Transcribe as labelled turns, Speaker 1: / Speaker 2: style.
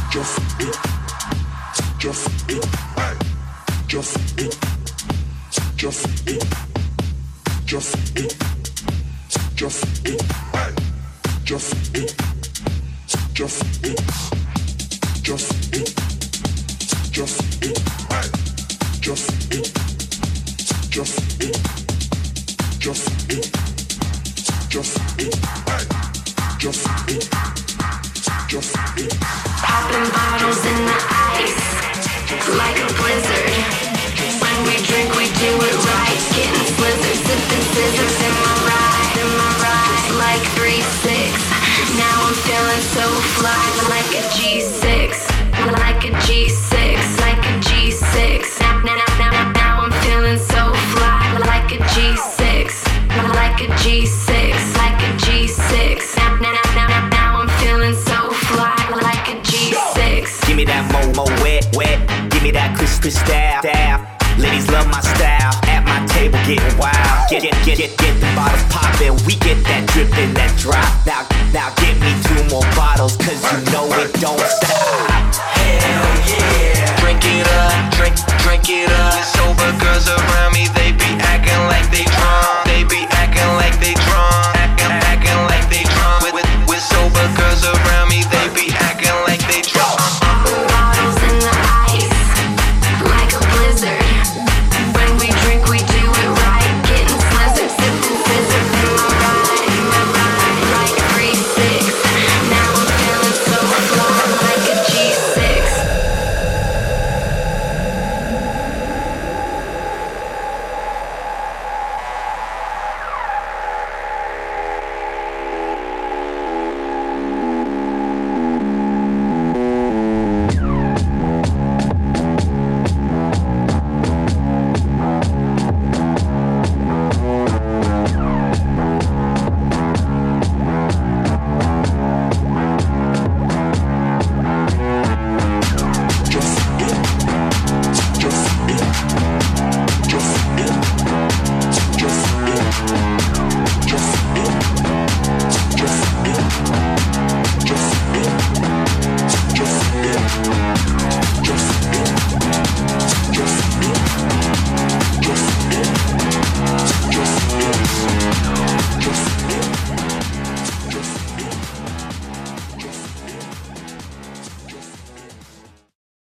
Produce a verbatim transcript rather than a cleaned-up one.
Speaker 1: Popping bottles in the ice, like a blizzard. When we drink, we do it right. Getting slizzard, sipping scissors in my ride, in my ride. Like three six. Now I'm feeling so fly, like a G six, like a G six, like a G six. Now, now, now, now I'm feeling so fly, like a G six, like a G six, like a G six. Now, now, now, now I'm feeling so fly, like a G six.
Speaker 2: Give me that mo mo wet wet. Give me that crisp crisp style style. Ladies love my style. At my table getting wild. Get get get get get the bottles poppin'. We get that drip and that drop. Now now get me two more bottles, cause you know it don't stop.